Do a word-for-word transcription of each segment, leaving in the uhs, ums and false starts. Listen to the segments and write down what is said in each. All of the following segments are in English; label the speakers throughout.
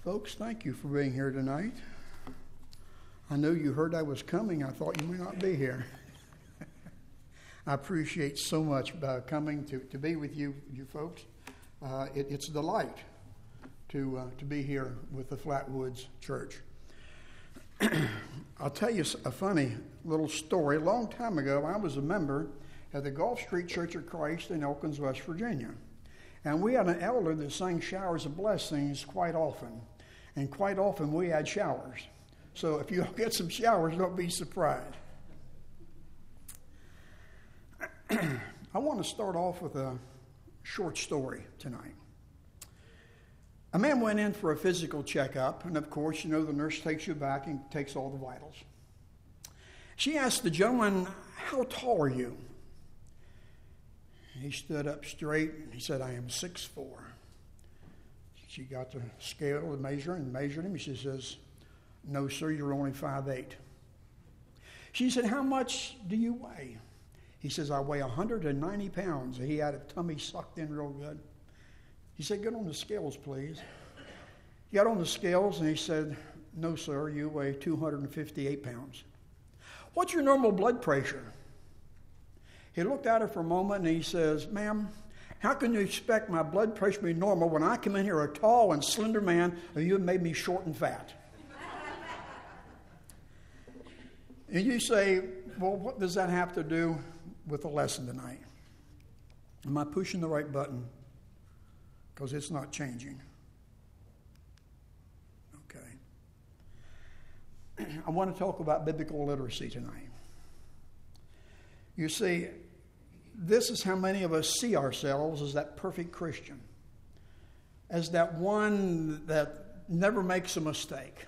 Speaker 1: Folks, thank you for being here tonight. I know you heard I was coming. I thought you may not be here. I appreciate so much uh, coming to, to be with you, you folks. Uh, it, it's a delight to uh, to be here with the Flatwoods Church. I'll tell you a funny little story. A long time ago, I was a member of the Gulf Street Church of Christ in Elkins, West Virginia. And we had an elder that sang showers of blessings quite often. And quite often we had showers. So if you get some showers, don't be surprised. I want to start off with a short story tonight. A man went in for a physical checkup, and of course, you know, the nurse takes you back and takes all the vitals. She asked the gentleman, "How tall are you?" He stood up straight, and he said, "I am six foot four. She got the scale to measure and measured him. She says, "No, sir, you're only five foot eight. She said, "How much do you weigh?" He says, "I weigh one hundred ninety pounds. He had a tummy sucked in real good. He said, "Get on the scales, please." He got on the scales, and he said, "No, sir, you weigh two hundred fifty-eight pounds. What's your normal blood pressure?" He looked at her for a moment, and he says, "Ma'am, how can you expect my blood pressure to be normal when I come in here a tall and slender man, and you have made me short and fat?" And you say, "Well, what does that have to do with the lesson tonight? Am I pushing the right button? Because it's not changing." Okay. I want to talk about biblical literacy tonight. You see, this is how many of us see ourselves as that perfect Christian, as that one that never makes a mistake.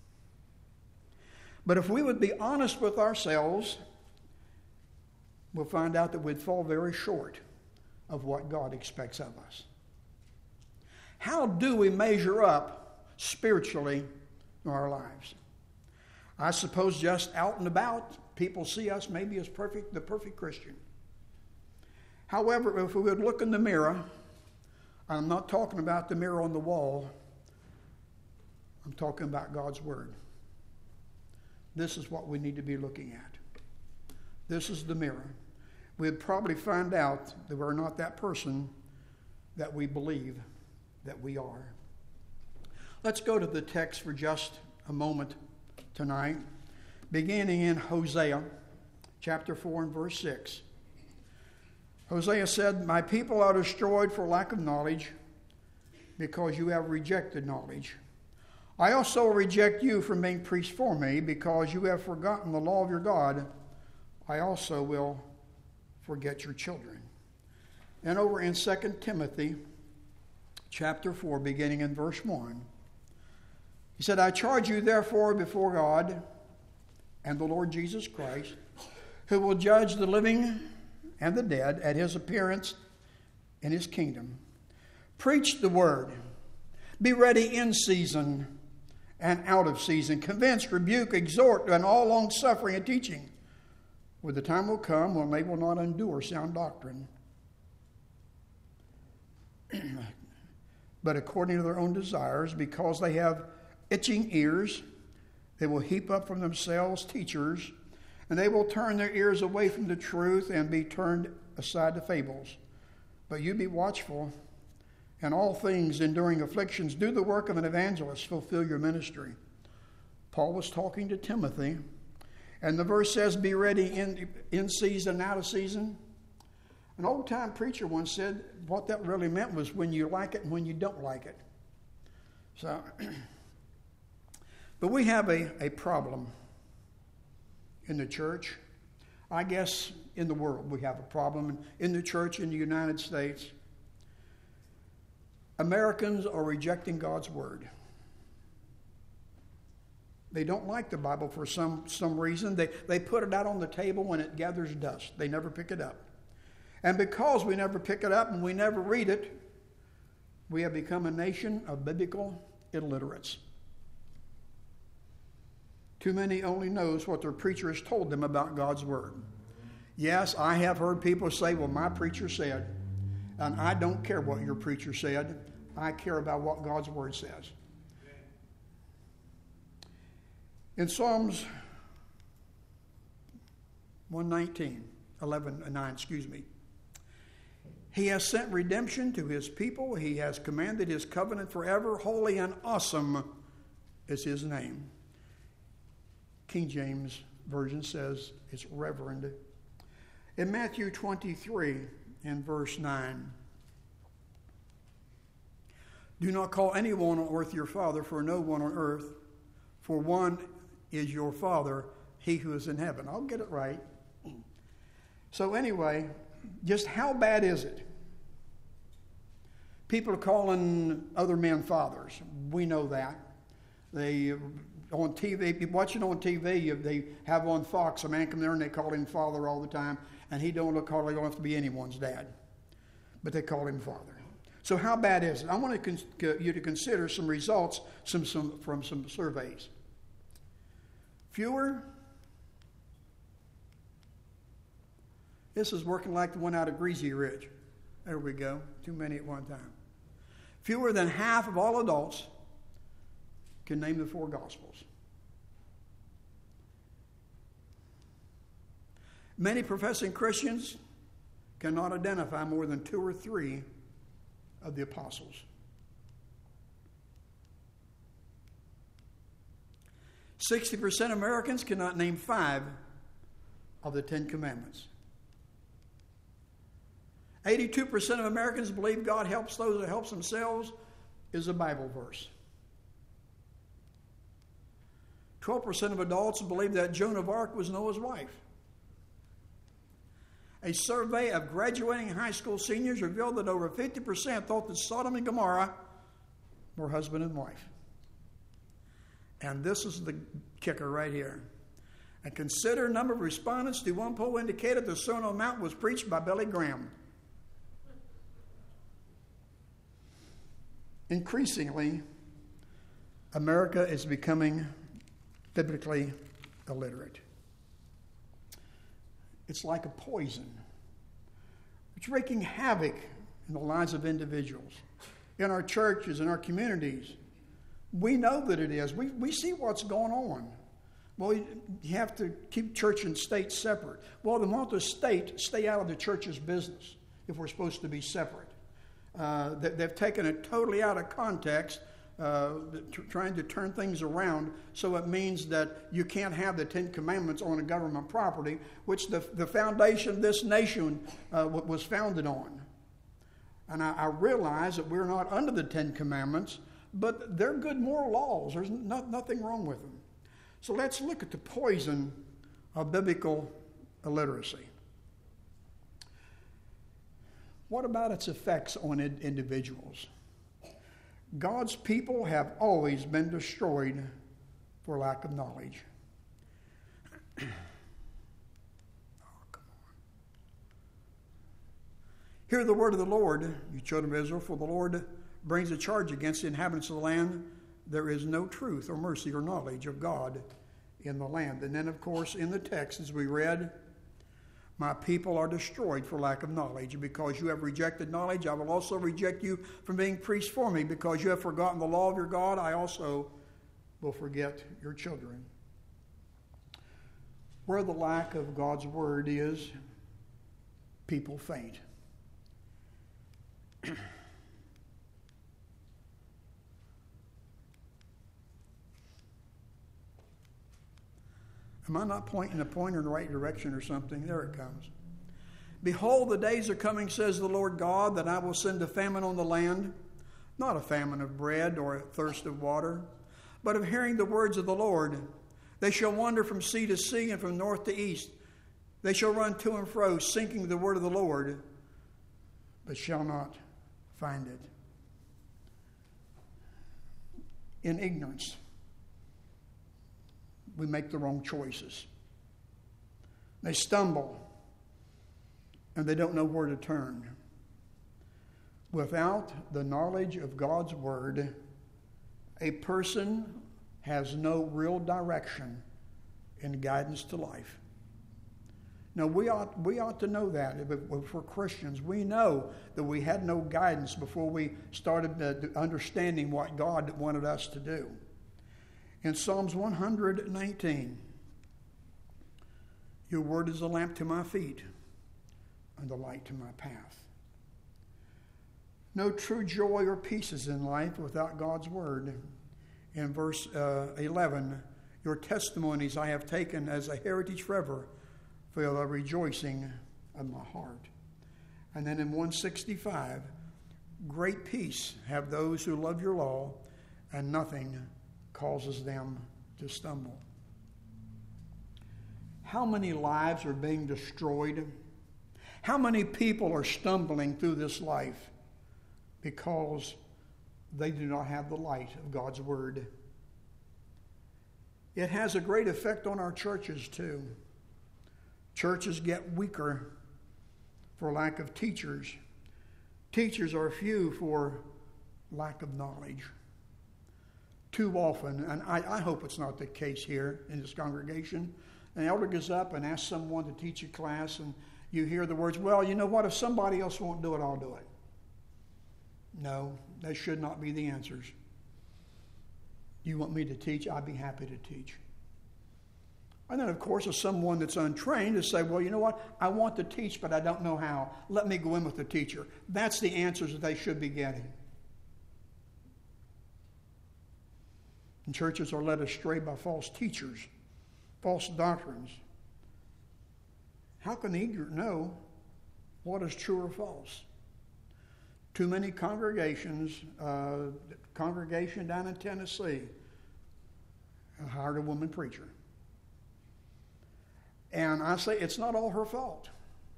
Speaker 1: But if we would be honest with ourselves, we'll find out that we'd fall very short of what God expects of us. How do we measure up spiritually in our lives? I suppose just out and about, people see us maybe as perfect, the perfect Christian. However, if we would look in the mirror, I'm not talking about the mirror on the wall. I'm talking about God's Word. This is what we need to be looking at. This is the mirror. We'd probably find out that we're not that person that we believe that we are. Let's go to the text for just a moment tonight, beginning in Hosea chapter four and verse six. Hosea said, "My people are destroyed for lack of knowledge, because you have rejected knowledge. I also reject you from being priests for me, because you have forgotten the law of your God. I also will forget your children." And over in Second Timothy chapter four, beginning in verse one, he said, "I charge you therefore before God and the Lord Jesus Christ, who will judge the living and the dead at his appearance in his kingdom. Preach the word. Be ready in season and out of season. Convince, rebuke, exhort, and all long suffering and teaching. For the time will come when they will not endure sound doctrine, but according to their own desires, because they have itching ears, they will heap up from themselves teachers, and they will turn their ears away from the truth and be turned aside to fables. But you be watchful, and all things enduring afflictions, do the work of an evangelist, fulfill your ministry." Paul was talking to Timothy, and the verse says, "Be ready in, in season and out of season." An old-time preacher once said what that really meant was when you like it and when you don't like it. So, but we have a, a problem in the church. I guess in the world we have a problem. In the church in the United States, Americans are rejecting God's Word. They don't like the Bible for some, some reason. They, they put it out on the table when it gathers dust. They never pick it up. And because we never pick it up and we never read it, we have become a nation of biblical illiterates. Too many only knows what their preacher has told them about God's Word. Yes, I have heard people say, "Well, my preacher said," and I don't care what your preacher said. I care about what God's Word says. In Psalms one nineteen, eleven and nine, excuse me. He has sent redemption to his people. He has commanded his covenant forever. Holy and awesome is his name. King James Version says it's reverend. In Matthew twenty-three, in verse nine, do not call anyone on earth your father, for no one on earth, for one is your Father, he who is in heaven. I'll get it right. So anyway, just how bad is it? People are calling other men fathers. We know that. They, on T V, watching on T V, they have on Fox, a man come there and they call him father all the time, and he don't look hardly enough to be anyone's dad. But they call him father. So how bad is it? I want to con- you to consider some results some, some, from some surveys. Fewer. This is working like the one out of Greasy Ridge. There we go. Too many at one time. Fewer than half of all adults can name the four Gospels. Many professing Christians cannot identify more than two or three of the apostles. sixty percent of Americans cannot name five of the Ten Commandments. eighty-two percent of Americans believe God helps those that helps themselves is a Bible verse. twelve percent of adults believe that Joan of Arc was Noah's wife. A survey of graduating high school seniors revealed that over fifty percent thought that Sodom and Gomorrah were husband and wife. And this is the kicker right here. A considerable number of respondents to one poll indicated the Sermon on the Mount was preached by Billy Graham. Increasingly, America is becoming biblically illiterate. It's like a poison. It's wreaking havoc in the lives of individuals, in our churches, in our communities. We know that it is. We, we see what's going on. Well, you have to keep church and state separate. Well, they want the state to stay out of the church's business if we're supposed to be separate. Uh, they've taken it totally out of context, uh, trying to turn things around, so it means that you can't have the Ten Commandments on a government property, which the, the foundation of this nation uh, was founded on. And I, I realize that we're not under the Ten Commandments, but they're good moral laws. There's no, nothing wrong with them. So let's look at the poison of biblical illiteracy. What about its effects on individuals? God's people have always been destroyed for lack of knowledge. Oh, come on. Hear the word of the Lord, you children of Israel, for the Lord brings a charge against the inhabitants of the land. There is no truth or mercy or knowledge of God in the land. And then, of course, in the text, as we read, my people are destroyed for lack of knowledge. Because you have rejected knowledge, I will also reject you from being priests for me. Because you have forgotten the law of your God, I also will forget your children. Where the lack of God's word is, people faint. Am I not pointing a pointer in the right direction or something? There it comes. Behold, the days are coming, says the Lord God, that I will send a famine on the land, not a famine of bread or a thirst of water, but of hearing the words of the Lord. They shall wander from sea to sea and from north to east. They shall run to and fro, seeking the word of the Lord, but shall not find it. In ignorance, we make the wrong choices. They stumble, and they don't know where to turn. Without the knowledge of God's word, a person has no real direction and guidance to life. Now, we ought, we ought to know that. If we're Christians, we know that we had no guidance before we started understanding what God wanted us to do. In Psalms one hundred nineteen, your word is a lamp to my feet and a light to my path. No true joy or peace is in life without God's word. In verse uh, eleven, your testimonies I have taken as a heritage forever for the rejoicing of my heart. And then in one sixty-five, great peace have those who love your law, and nothing causes them to stumble. How many lives are being destroyed? How many people are stumbling through this life because they do not have the light of God's word? It has a great effect on our churches too. Churches get weaker for lack of teachers. Teachers are few for lack of knowledge. Too often, and I, I hope it's not the case here in this congregation, an elder goes up and asks someone to teach a class, and you hear the words, well, you know what, if somebody else won't do it, I'll do it. No, that should not be the answers. You want me to teach, I'd be happy to teach. And then, of course, if someone that's untrained to say, well, you know what, I want to teach, but I don't know how. Let me go in with the teacher. That's the answers that they should be getting. And churches are led astray by false teachers, false doctrines. How can the ignorant know what is true or false? Too many congregations, uh, congregation down in Tennessee, hired a woman preacher. And I say it's not all her fault,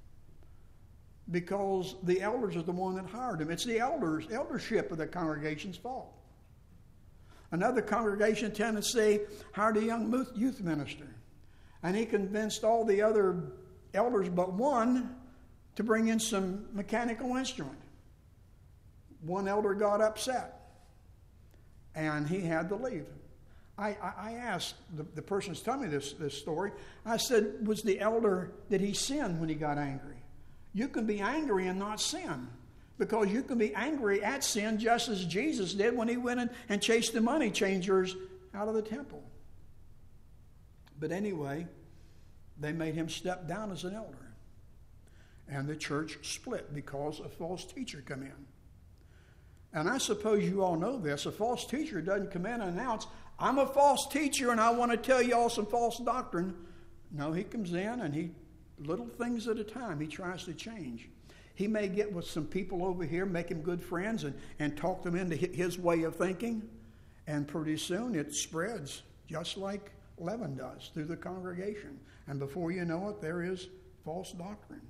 Speaker 1: because the elders are the one that hired him. It's the elders, eldership of the congregation's fault. Another congregation in Tennessee hired a young youth minister, and he convinced all the other elders but one to bring in some mechanical instrument. One elder got upset, and he had to leave. I, I, I asked the, the person who's telling me this, this story, I said, was the elder, did he sin when he got angry? You can be angry and not sin, because you can be angry at sin just as Jesus did when he went in and chased the money changers out of the temple. But anyway, they made him step down as an elder. And the church split because a false teacher come in. And I suppose you all know this. A false teacher doesn't come in and announce, I'm a false teacher and I want to tell you all some false doctrine. No, he comes in and he, little things at a time, he tries to change. He may get with some people over here, make them good friends, and, and talk them into his way of thinking. And pretty soon it spreads, just like leaven does, through the congregation. And before you know it, there is false doctrine.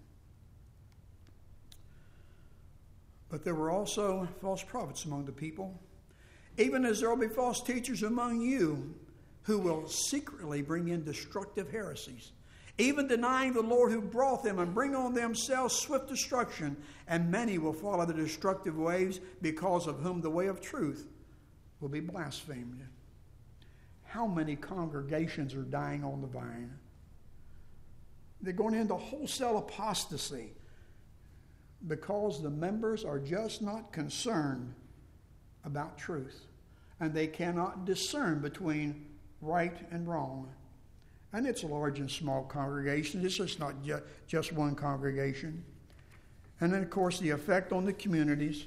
Speaker 1: But there were also false prophets among the people, even as there will be false teachers among you who will secretly bring in destructive heresies, even denying the Lord who brought them, and bring on themselves swift destruction. And many will follow the destructive ways, because of whom the way of truth will be blasphemed. How many congregations are dying on the vine? They're going into wholesale apostasy because the members are just not concerned about truth, and they cannot discern between right and wrong. And it's large and small congregations. It's just not ju- just one congregation. And then, of course, the effect on the communities.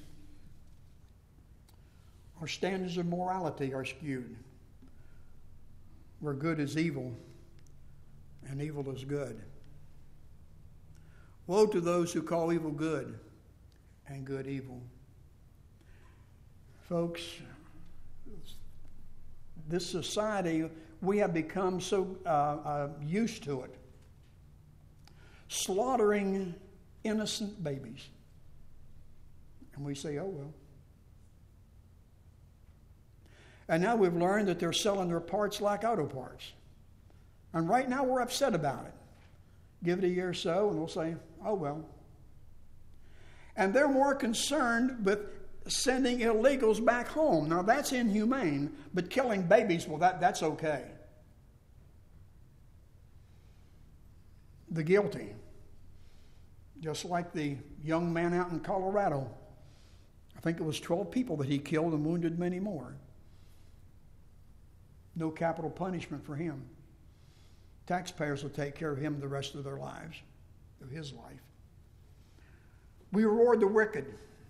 Speaker 1: Our standards of morality are skewed, where good is evil and evil is good. Woe to those who call evil good and good evil. Folks, this society, we have become so uh, uh, used to it. Slaughtering innocent babies. And we say, oh well. And now we've learned that they're selling their parts like auto parts. And right now we're upset about it. Give it a year or so and we'll say, oh well. And they're more concerned with sending illegals back home. Now that's inhumane, but killing babies, well, that, that's okay. The guilty, just like the young man out in Colorado. I think it was twelve people that he killed and wounded many more. No capital punishment for him. Taxpayers will take care of him the rest of their lives, of his life. We reward the wicked,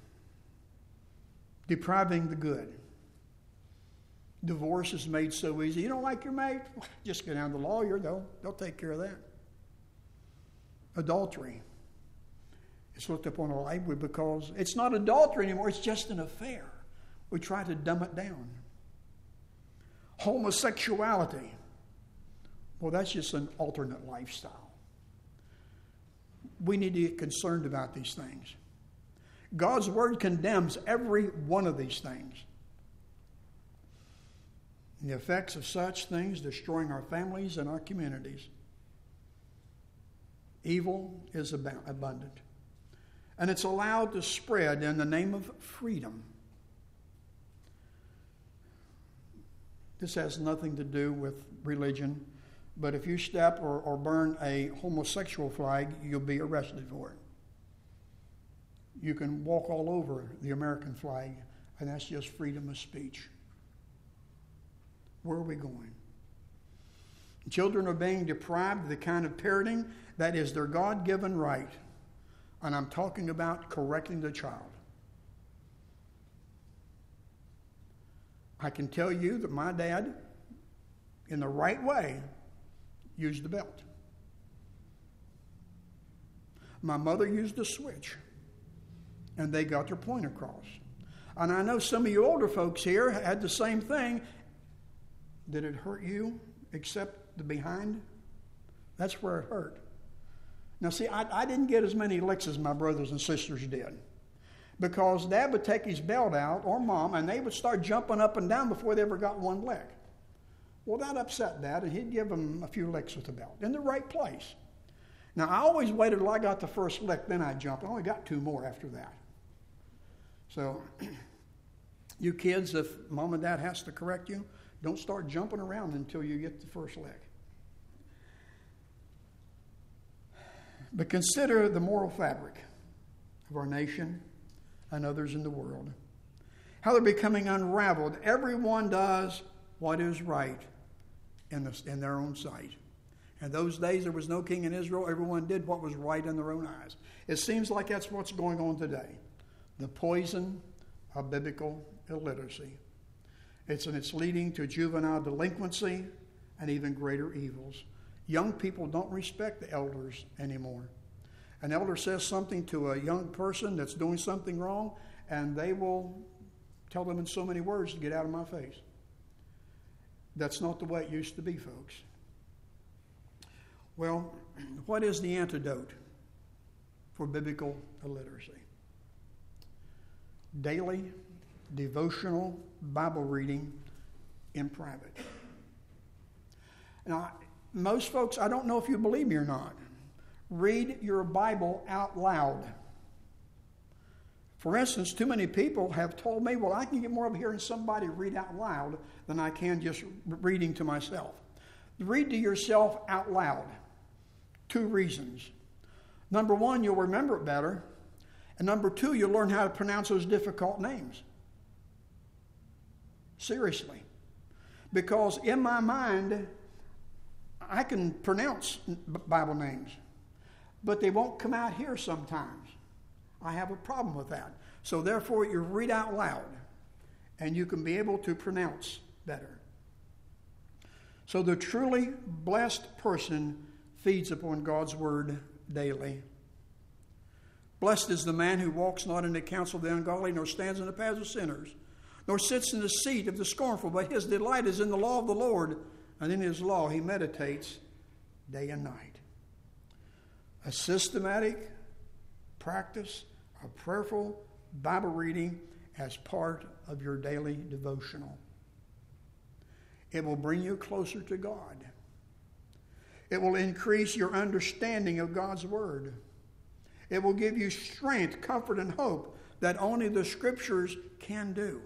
Speaker 1: depriving the good. Divorce is made so easy. You don't like your mate? Just go down to the lawyer. They'll, they'll take care of that. Adultery. It's looked upon lightly because it's not adultery anymore. It's just an affair. We try to dumb it down. Homosexuality. Well, that's just an alternate lifestyle. We need to get concerned about these things. God's word condemns every one of these things. And the effects of such things destroying our families and our communities. Evil is abundant. And it's allowed to spread in the name of freedom. This has nothing to do with religion, but if you step or, or burn a homosexual flag, you'll be arrested for it. You can walk all over the American flag, and that's just freedom of speech. Where are we going? Children are being deprived of the kind of parenting that is their God-given right. And I'm talking about correcting the child. I can tell you that my dad, in the right way, used the belt. My mother used the switch. And they got their point across. And I know some of you older folks here had the same thing. Did it hurt you except the behind? That's where it hurt. Now see, I, I didn't get as many licks as my brothers and sisters did. Because Dad would take his belt out, or Mom, and they would start jumping up and down before they ever got one lick. Well, that upset Dad, and he'd give them a few licks with the belt in the right place. Now, I always waited till I got the first lick, then I'd jump. I only got two more after that. So, you kids, if Mom and Dad has to correct you, don't start jumping around until you get the first lick. But consider the moral fabric of our nation and others in the world. How they're becoming unraveled. Everyone does what is right in, the, in their own sight. In those days, there was no king in Israel. Everyone did what was right in their own eyes. It seems like that's what's going on today. The poison of biblical illiteracy. It's, and it's leading to juvenile delinquency and even greater evils. Young people don't respect the elders anymore. An elder says something to a young person that's doing something wrong, and they will tell them in so many words to get out of my face. That's not the way it used to be, folks. Well, what is the antidote for biblical illiteracy? Daily devotional Bible reading in private. Now, most folks, I don't know if you believe me or not, read your Bible out loud. For instance, too many people have told me, well, I can get more of hearing somebody read out loud than I can just reading to myself. Read to yourself out loud. Two reasons. Number one, you'll remember it better. And number two, you'll learn how to pronounce those difficult names. Seriously. Because in my mind, I can pronounce Bible names, but they won't come out here sometimes. I have a problem with that. So therefore, you read out loud, and you can be able to pronounce better. So the truly blessed person feeds upon God's word daily. Blessed is the man who walks not in the counsel of the ungodly, nor stands in the paths of sinners, nor sits in the seat of the scornful, but his delight is in the law of the Lord, and in his law he meditates day and night. A systematic practice of prayerful Bible reading as part of your daily devotional. It will bring you closer to God. It will increase your understanding of God's word. It will give you strength, comfort, and hope that only the Scriptures can do.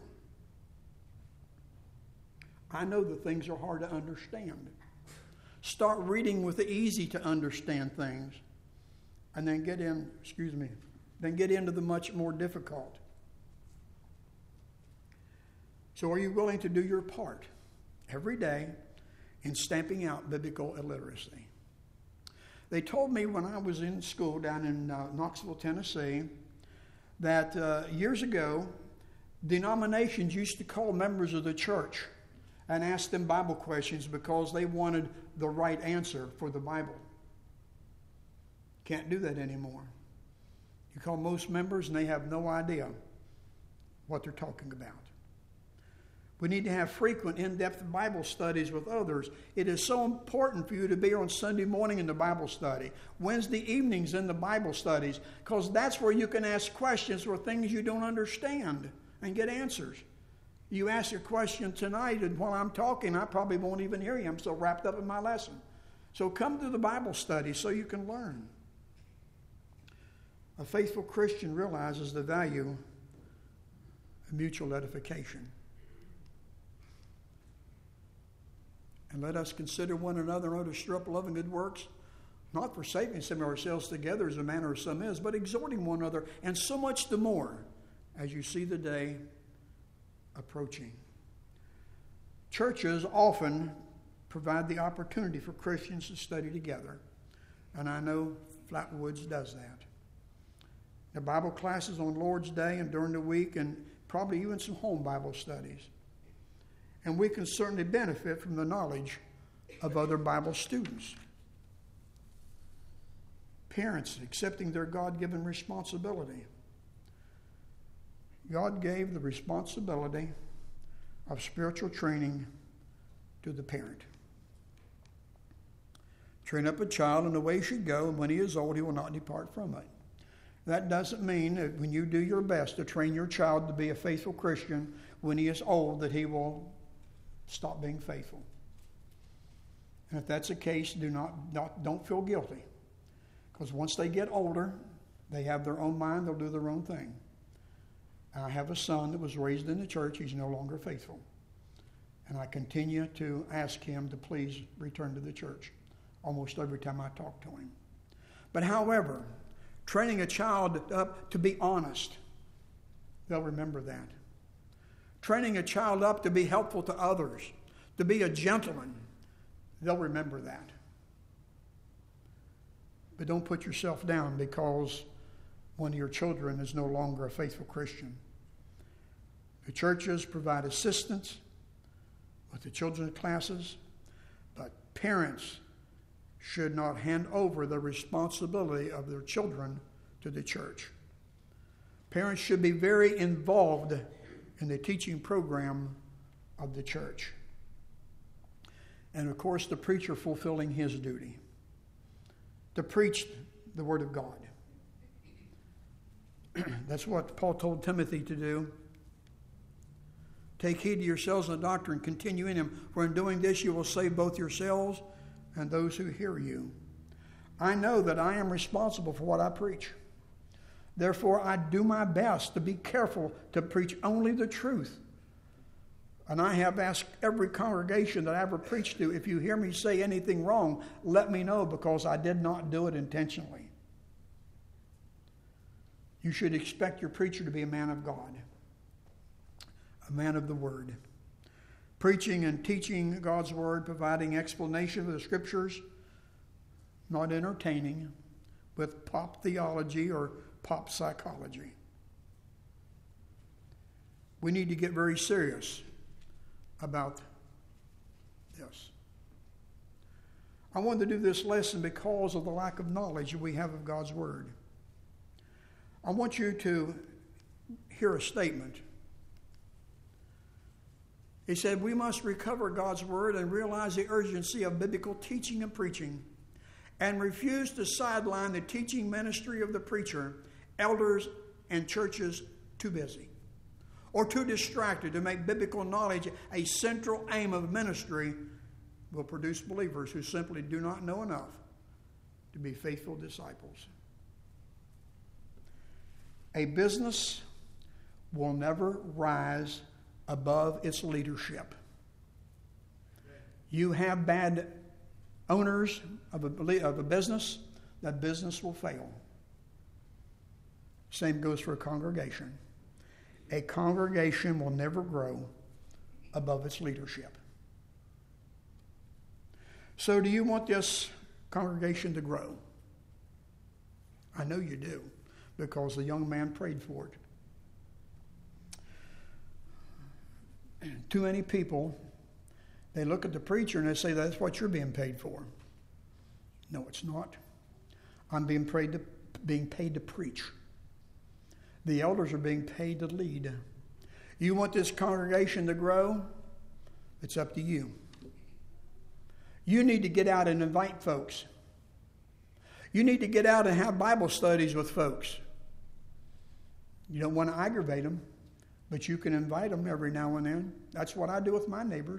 Speaker 1: I know that things are hard to understand. Start reading with the easy to understand things, and then get in, excuse me, then get into the much more difficult. So are you willing to do your part every day in stamping out biblical illiteracy. They told me when I was in school down in uh, Knoxville, Tennessee, that uh, years ago, denominations used to call members of the church and ask them Bible questions because they wanted the right answer for the Bible. Can't do that anymore. You call most members and they have no idea what they're talking about. We need to have frequent, in-depth Bible studies with others. It is so important for you to be on Sunday morning in the Bible study, Wednesday evenings in the Bible studies, because that's where you can ask questions for things you don't understand and get answers. You ask a question tonight, and while I'm talking, I probably won't even hear you. I'm so wrapped up in my lesson. So come to the Bible study so you can learn. A faithful Christian realizes the value of mutual edification. And let us consider one another how to stir up love and good works, not forsaking some of ourselves together as a manner of some is, but exhorting one another, and so much the more as you see the day approaching. Churches often provide the opportunity for Christians to study together, and I know Flatwoods does that. The Bible classes on Lord's Day and during the week, and probably even some home Bible studies. And we can certainly benefit from the knowledge of other Bible students. Parents accepting their God-given responsibility. God gave the responsibility of spiritual training to the parent. Train up a child in the way he should go, and when he is old, he will not depart from it. That doesn't mean that when you do your best to train your child to be a faithful Christian, when he is old, that he will stop being faithful. And if that's the case, do not, not don't feel guilty. Because once they get older, they have their own mind, they'll do their own thing. I have a son that was raised in the church. He's no longer faithful. And I continue to ask him to please return to the church almost every time I talk to him. But however, training a child up to be honest, they'll remember that. Training a child up to be helpful to others, to be a gentleman, they'll remember that. But don't put yourself down because one of your children is no longer a faithful Christian. The churches provide assistance with the children's classes, but parents should not hand over the responsibility of their children to the church. Parents should be very involved in the teaching program of the church. And of course, the preacher fulfilling his duty to preach the Word of God. That's what Paul told Timothy to do. Take heed to yourselves in the doctrine, continue in him, for in doing this you will save both yourselves and those who hear you. I know that I am responsible for what I preach. Therefore, I do my best to be careful to preach only the truth. And I have asked every congregation that I ever preached to, if you hear me say anything wrong, let me know, because I did not do it intentionally. You should expect your preacher to be a man of God, a man of the Word. Preaching and teaching God's Word, providing explanation of the Scriptures, not entertaining with pop theology or pop psychology. We need to get very serious about this. I wanted to do this lesson because of the lack of knowledge that we have of God's Word. I want you to hear a statement. He said, we must recover God's Word and realize the urgency of biblical teaching and preaching, and refuse to sideline the teaching ministry of the preacher, elders, and churches too busy or too distracted to make biblical knowledge a central aim of ministry will produce believers who simply do not know enough to be faithful disciples. A business will never rise above its leadership. You have bad owners of a, of a business, that business will fail. Same goes for a congregation. A congregation will never grow above its leadership. So do you want this congregation to grow? I know you do, because the young man prayed for it. Too many people, they look at the preacher and they say, that's what you're being paid for. No, it's not. I'm being paid to, being paid to preach. The elders are being paid to lead. You want this congregation to grow? It's up to you. You need to get out and invite folks. You need to get out and have Bible studies with folks. You don't want to aggravate them, but you can invite them every now and then. That's what I do with my neighbors.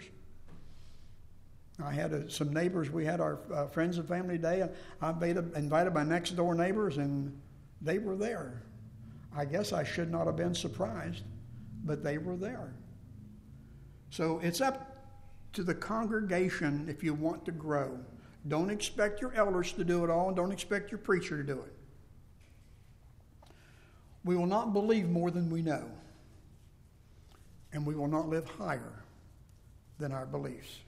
Speaker 1: I had a, some neighbors. We had our uh, Friends and Family Day. And I invited, invited my next door neighbors, and they were there. I guess I should not have been surprised, but they were there. So it's up to the congregation if you want to grow. Don't expect your elders to do it all, and don't expect your preacher to do it. We will not believe more than we know, and we will not live higher than our beliefs.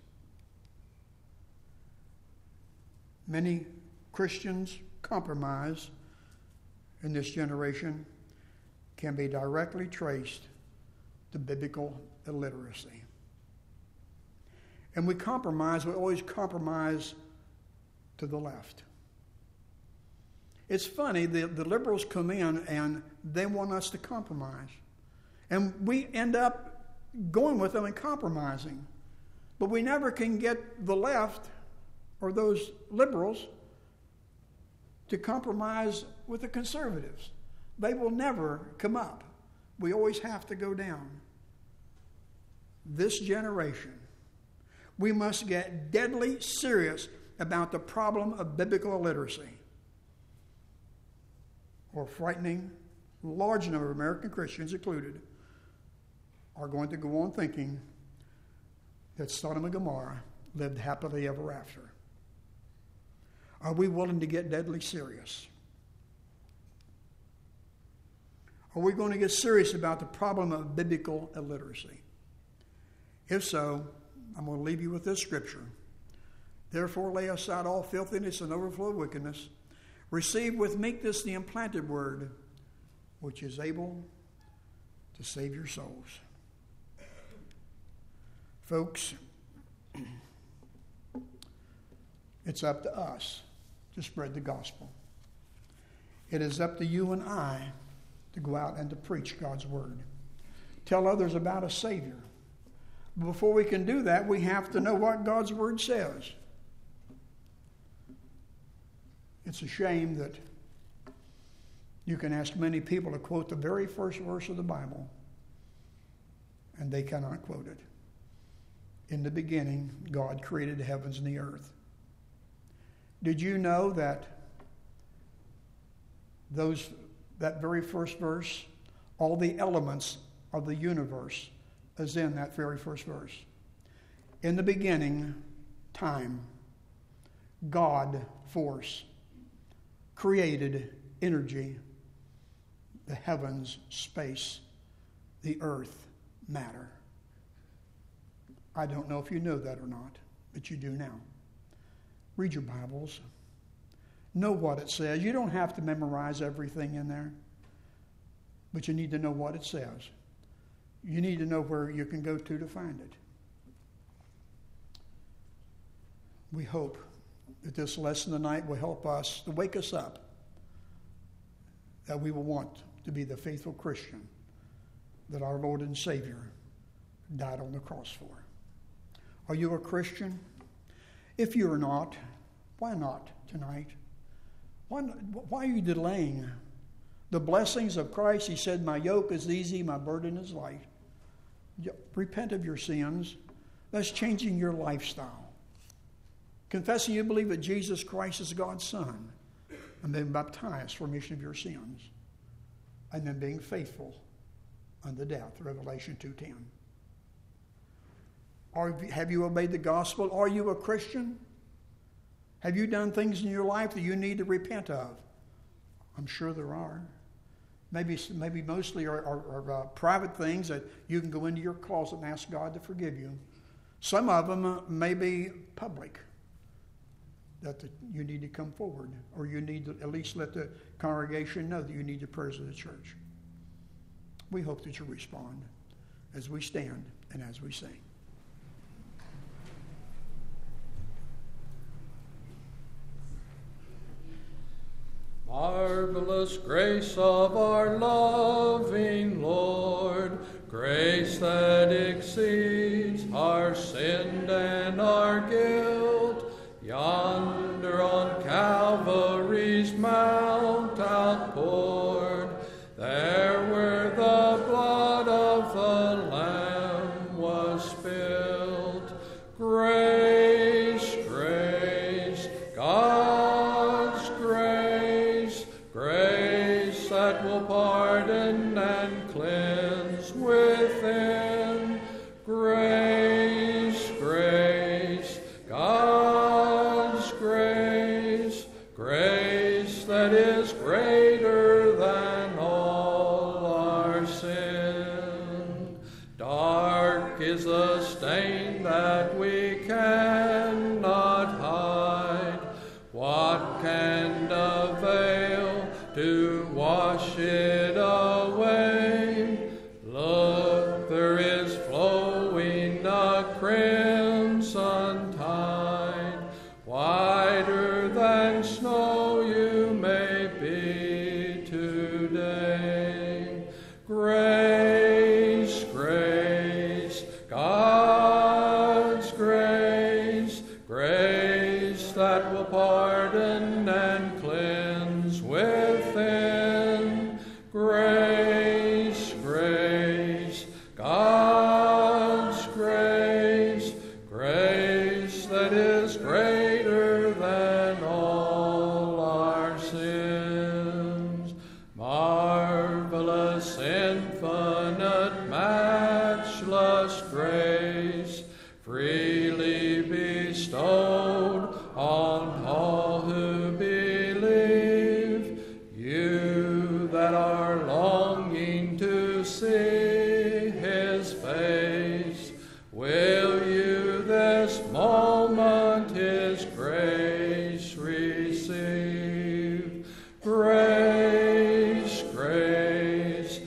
Speaker 1: Many Christians compromise in this generation can be directly traced to biblical illiteracy. And we compromise, we always compromise to the left. It's funny, the, the liberals come in and they want us to compromise. And we end up going with them and compromising. But we never can get the left or those liberals to compromise with the conservatives. They will never come up. We always have to go down. This generation, we must get deadly serious about the problem of biblical illiteracy, or frightening large number of American Christians included are going to go on thinking that Sodom and Gomorrah lived happily ever after. Are we willing to get deadly serious? Are we going to get serious about the problem of biblical illiteracy? If so, I'm going to leave you with this scripture. Therefore lay aside all filthiness and overflow of wickedness. Receive with meekness the implanted word, which is able to save your souls. Folks, it's up to us to spread the gospel. It is up to you and I to go out and to preach God's word. Tell others about a Savior. Before we can do that, we have to know what God's word says. It's a shame that you can ask many people to quote the very first verse of the Bible, and they cannot quote it. In the beginning, God created the heavens and the earth. Did you know that those that very first verse, all the elements of the universe is in that very first verse? In the beginning, time, God, force, created energy, the heavens, space, the earth, matter. I don't know if you know that or not, but you do now. Read your Bibles. Know what it says. You don't have to memorize everything in there, but you need to know what it says. You need to know where you can go to to find it. We hope that this lesson tonight will help us to wake us up, that we will want to be the faithful Christian that our Lord and Savior died on the cross for. Are you a Christian? If you're not, why not tonight? Why, why are you delaying the blessings of Christ? He said, my yoke is easy, my burden is light. Repent of your sins. That's changing your lifestyle. Confessing you believe that Jesus Christ is God's Son, and then baptized for remission of your sins, and then being faithful unto death, Revelation two ten. Or have you obeyed the gospel? Are you a Christian? Have you done things in your life that you need to repent of? I'm sure there are. Maybe, maybe mostly are, are, are uh, private things that you can go into your closet and ask God to forgive you. Some of them uh, may be public. that the, you need to come forward, or you need to at least let the congregation know that you need the prayers of the church. We hope that you respond as we stand and as we sing.
Speaker 2: Marvelous grace of our loving Lord, grace that exceeds our sin and our guilt, yonder on Calvary's mount outpoured, there where the blood of the Lamb was spilled. Grace, grace, God's grace, grace that will pardon and cleanse within. Grace, grace, God's grace, grace that is greater than all our sin. Dark is the stain that we cannot hide. What can avail to wash it away? Look, there is flowing a crimson tide, whiter than snow you may be today. Grace, grace, God's grace, grace that will pardon and cleanse within. Grace, grace, God's grace, grace that is greater than all our sins. Marvelous, infinite, matchless grace, freely bestowed on all who believe. You that are longing to see his face, will you this moment his grace receive? Grace, grace,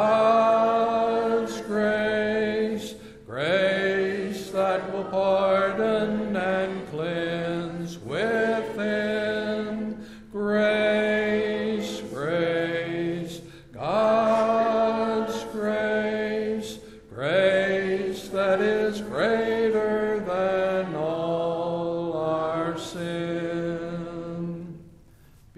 Speaker 2: God's grace, grace that will pardon and cleanse within. Grace, grace, God's grace, grace that is greater than all.